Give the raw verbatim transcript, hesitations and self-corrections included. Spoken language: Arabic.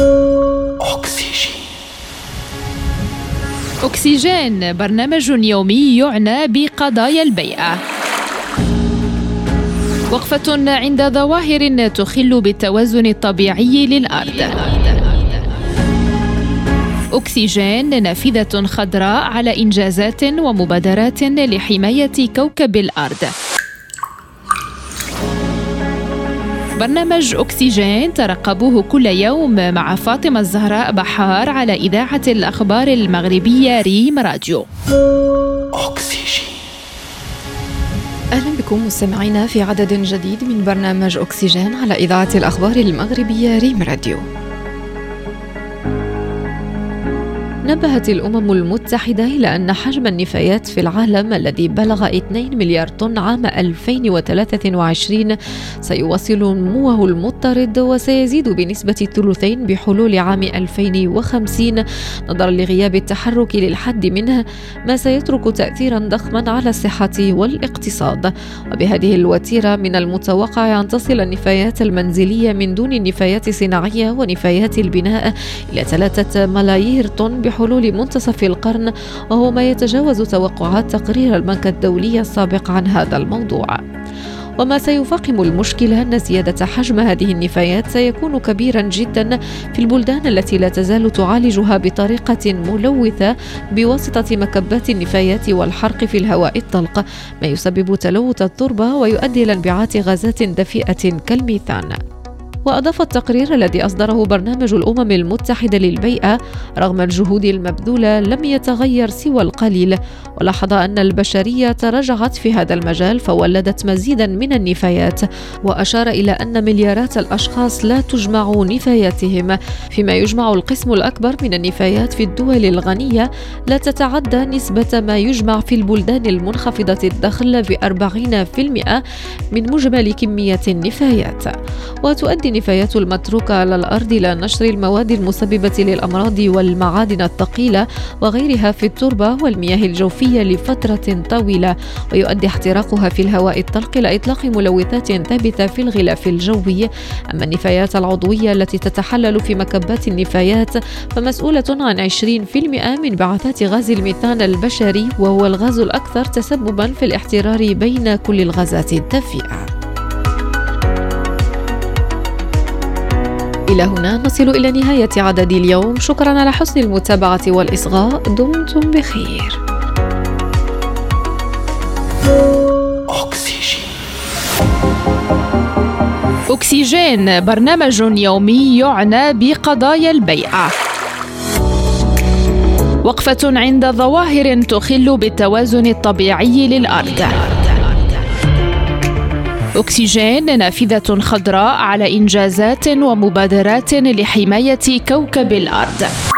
أكسجين. أكسجين برنامج يومي يعنى بقضايا البيئة. وقفة عند ظواهر تخل بالتوازن الطبيعي للأرض. أكسجين نافذة خضراء على إنجازات ومبادرات لحماية كوكب الأرض. برنامج أكسجين ترقبوه كل يوم مع فاطمة الزهراء بحار على إذاعة الأخبار المغربية ريم راديو. أكسجين. أهلا بكم مستمعينا في عدد جديد من برنامج أكسجين على إذاعة الأخبار المغربية ريم راديو. نبهت الأمم المتحدة إلى أن حجم النفايات في العالم الذي بلغ اثنين مليار طن عام ألفين وثلاثة وعشرين سيواصل نموه المضطرد وسيزيد بنسبة الثلثين بحلول عام ألفين وخمسين نظرا لغياب التحرك للحد منه، ما سيترك تأثيرا ضخما على الصحة والاقتصاد. وبهذه الوتيرة من المتوقع أن تصل النفايات المنزلية من دون النفايات الصناعية ونفايات البناء إلى ثلاثة ملايير طن بحلول منتصف القرن، وهو ما يتجاوز توقعات تقرير البنك الدولي السابق عن هذا الموضوع. وما سيفاقم المشكلة أن زيادة حجم هذه النفايات سيكون كبيرا جدا في البلدان التي لا تزال تعالجها بطريقة ملوثة بواسطة مكبات النفايات والحرق في الهواء الطلق، ما يسبب تلوث التربة ويؤدي إلى انبعاث غازات دفيئة كالميثان. وأضاف التقرير الذي أصدره برنامج الأمم المتحدة للبيئة: رغم الجهود المبذولة لم يتغير سوى القليل، ولاحظ أن البشرية تراجعت في هذا المجال فولدت مزيدا من النفايات، وأشار إلى أن مليارات الأشخاص لا تجمع نفاياتهم، فيما يجمع القسم الأكبر من النفايات في الدول الغنية لا تتعدى نسبة ما يجمع في البلدان المنخفضة الدخل بأربعين بالمئة من مجمل كمية النفايات. وتؤدي النفايات المتروكة على الأرض إلى نشر المواد المسببة للأمراض والمعادن الثقيلة وغيرها في التربة والمياه الجوفية لفترة طويلة، ويؤدي احتراقها في الهواء الطلق إلى إطلاق ملوثات ثابتة في الغلاف الجوي. أما النفايات العضوية التي تتحلل في مكبات النفايات فمسؤولة عن عشرين بالمئة من بعثات غاز الميثان البشري، وهو الغاز الأكثر تسببا في الاحترار بين كل الغازات الدفيئة. إلى هنا نصل إلى نهاية عدد اليوم. شكرا على حسن المتابعة والإصغاء. دمتم بخير. أكسجين. أكسجين برنامج يومي يعنى بقضايا البيئة. وقفة عند ظواهر تخل بالتوازن الطبيعي للأرض. أكسجين نافذة خضراء على إنجازات ومبادرات لحماية كوكب الأرض.